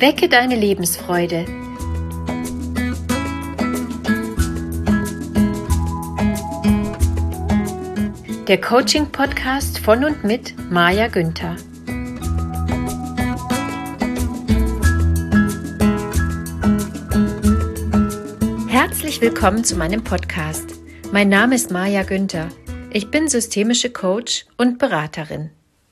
Wecke deine Lebensfreude. Der Coaching-Podcast von und mit Maja Günther. Herzlich willkommen zu meinem Podcast. Mein Name ist Maja Günther. Ich bin systemische Coach und Beraterin.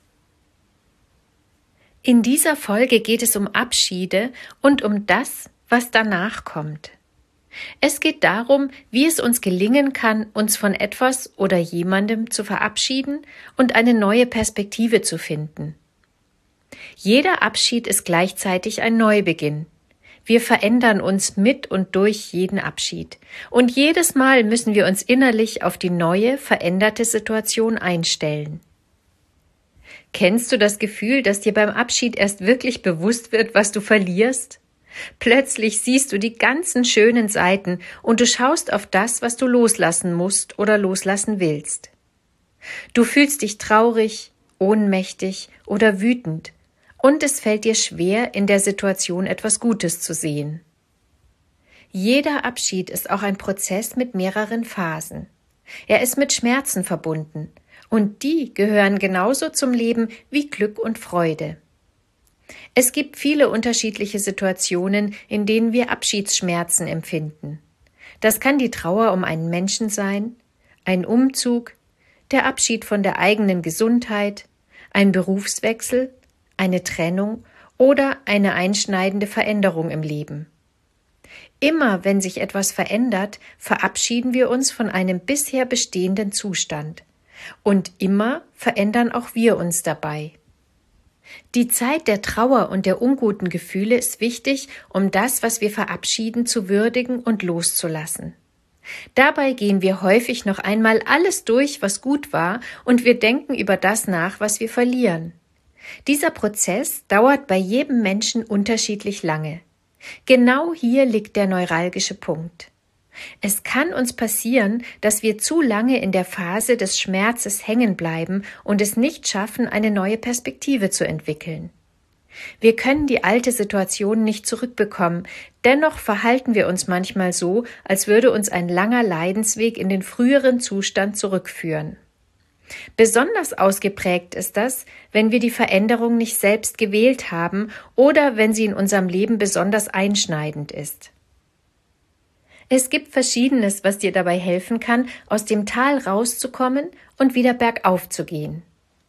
In dieser Folge geht es um Abschiede und um das, was danach kommt. Es geht darum, wie es uns gelingen kann, uns von etwas oder jemandem zu verabschieden und eine neue Perspektive zu finden. Jeder Abschied ist gleichzeitig ein Neubeginn. Wir verändern uns mit und durch jeden Abschied. Und jedes Mal müssen wir uns innerlich auf die neue, veränderte Situation einstellen. Kennst du das Gefühl, dass dir beim Abschied erst wirklich bewusst wird, was du verlierst? Plötzlich siehst du die ganzen schönen Seiten und du schaust auf das, was du loslassen musst oder loslassen willst. Du fühlst dich traurig, ohnmächtig oder wütend und es fällt dir schwer, in der Situation etwas Gutes zu sehen. Jeder Abschied ist auch ein Prozess mit mehreren Phasen. Er ist mit Schmerzen verbunden. Und die gehören genauso zum Leben wie Glück und Freude. Es gibt viele unterschiedliche Situationen, in denen wir Abschiedsschmerzen empfinden. Das kann die Trauer um einen Menschen sein, ein Umzug, der Abschied von der eigenen Gesundheit, ein Berufswechsel, eine Trennung oder eine einschneidende Veränderung im Leben. Immer wenn sich etwas verändert, verabschieden wir uns von einem bisher bestehenden Zustand. Und immer verändern auch wir uns dabei. Die Zeit der Trauer und der unguten Gefühle ist wichtig, um das, was wir verabschieden, zu würdigen und loszulassen. Dabei gehen wir häufig noch einmal alles durch, was gut war, und wir denken über das nach, was wir verlieren. Dieser Prozess dauert bei jedem Menschen unterschiedlich lange. Genau hier liegt der neuralgische Punkt. Es kann uns passieren, dass wir zu lange in der Phase des Schmerzes hängen bleiben und es nicht schaffen, eine neue Perspektive zu entwickeln. Wir können die alte Situation nicht zurückbekommen, dennoch verhalten wir uns manchmal so, als würde uns ein langer Leidensweg in den früheren Zustand zurückführen. Besonders ausgeprägt ist das, wenn wir die Veränderung nicht selbst gewählt haben oder wenn sie in unserem Leben besonders einschneidend ist. Es gibt Verschiedenes, was dir dabei helfen kann, aus dem Tal rauszukommen und wieder bergauf zu gehen.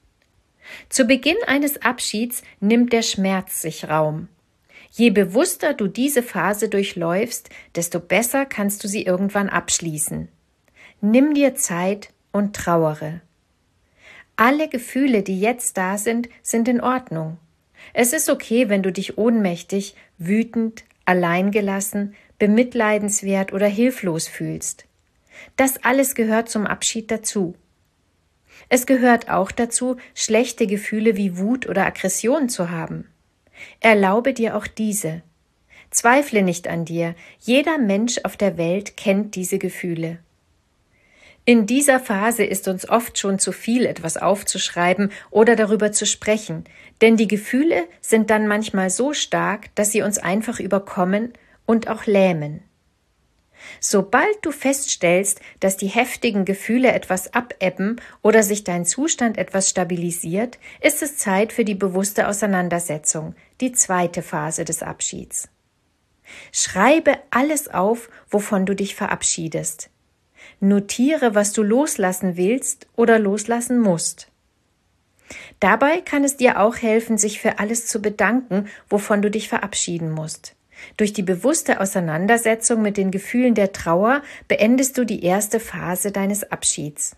Zu Beginn eines Abschieds nimmt der Schmerz sich Raum. Je bewusster du diese Phase durchläufst, desto besser kannst du sie irgendwann abschließen. Nimm dir Zeit und trauere. Alle Gefühle, die jetzt da sind, sind in Ordnung. Es ist okay, wenn du dich ohnmächtig, wütend, alleingelassen, bemitleidenswert oder hilflos fühlst. Das alles gehört zum Abschied dazu. Es gehört auch dazu, schlechte Gefühle wie Wut oder Aggression zu haben. Erlaube dir auch diese. Zweifle nicht an dir, jeder Mensch auf der Welt kennt diese Gefühle. In dieser Phase ist uns oft schon zu viel, etwas aufzuschreiben oder darüber zu sprechen, denn die Gefühle sind dann manchmal so stark, dass sie uns einfach überkommen und auch lähmen. Sobald du feststellst, dass die heftigen Gefühle etwas abebben oder sich dein Zustand etwas stabilisiert, ist es Zeit für die bewusste Auseinandersetzung, die zweite Phase des Abschieds. Schreibe alles auf, wovon du dich verabschiedest. Notiere, was du loslassen willst oder loslassen musst. Dabei kann es dir auch helfen, sich für alles zu bedanken, wovon du dich verabschieden musst. Durch die bewusste Auseinandersetzung mit den Gefühlen der Trauer beendest du die erste Phase deines Abschieds.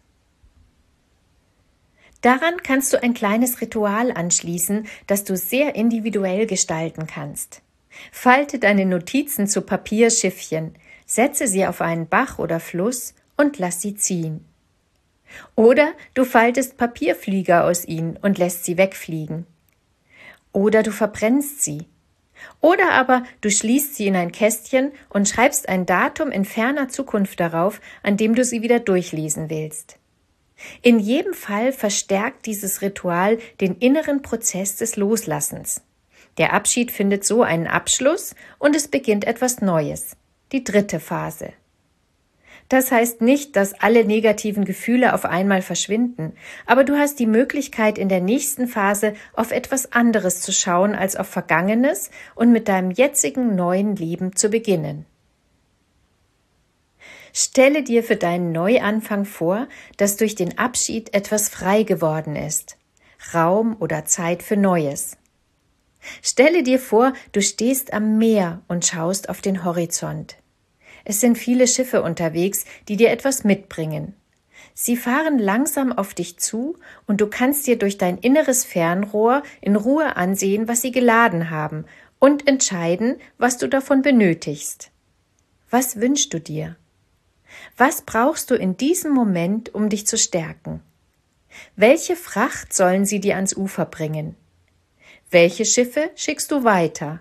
Daran kannst du ein kleines Ritual anschließen, das du sehr individuell gestalten kannst. Falte deine Notizen zu Papierschiffchen, setze sie auf einen Bach oder Fluss und lass sie ziehen. Oder du faltest Papierflieger aus ihnen und lässt sie wegfliegen. Oder du verbrennst sie. Oder aber du schließt sie in ein Kästchen und schreibst ein Datum in ferner Zukunft darauf, an dem du sie wieder durchlesen willst. In jedem Fall verstärkt dieses Ritual den inneren Prozess des Loslassens. Der Abschied findet so einen Abschluss und es beginnt etwas Neues, die 3. Phase. Das heißt nicht, dass alle negativen Gefühle auf einmal verschwinden, aber du hast die Möglichkeit, in der nächsten Phase auf etwas anderes zu schauen als auf Vergangenes und mit deinem jetzigen neuen Leben zu beginnen. Stelle dir für deinen Neuanfang vor, dass durch den Abschied etwas frei geworden ist, Raum oder Zeit für Neues. Stelle dir vor, du stehst am Meer und schaust auf den Horizont. Es sind viele Schiffe unterwegs, die dir etwas mitbringen. Sie fahren langsam auf dich zu und du kannst dir durch dein inneres Fernrohr in Ruhe ansehen, was sie geladen haben und entscheiden, was du davon benötigst. Was wünschst du dir? Was brauchst du in diesem Moment, um dich zu stärken? Welche Fracht sollen sie dir ans Ufer bringen? Welche Schiffe schickst du weiter?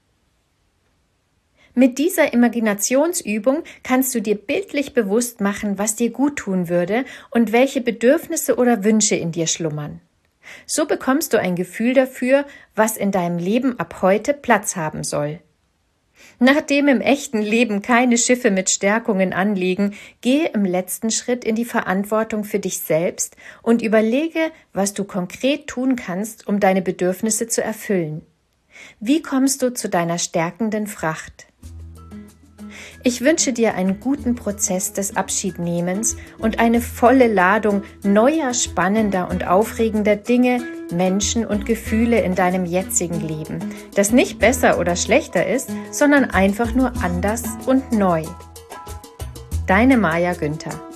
Mit dieser Imaginationsübung kannst du dir bildlich bewusst machen, was dir gut tun würde und welche Bedürfnisse oder Wünsche in dir schlummern. So bekommst du ein Gefühl dafür, was in deinem Leben ab heute Platz haben soll. Nachdem im echten Leben keine Schiffe mit Stärkungen anliegen, gehe im letzten Schritt in die Verantwortung für dich selbst und überlege, was du konkret tun kannst, um deine Bedürfnisse zu erfüllen. Wie kommst du zu deiner stärkenden Fracht? Ich wünsche dir einen guten Prozess des Abschiednehmens und eine volle Ladung neuer, spannender und aufregender Dinge, Menschen und Gefühle in deinem jetzigen Leben, das nicht besser oder schlechter ist, sondern einfach nur anders und neu. Deine Maja Günther.